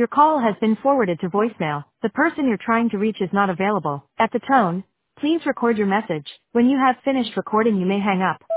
Your call has been forwarded to voicemail. The person you're trying to reach is not available. At the tone, please record your message. When you have finished recording, you may hang up.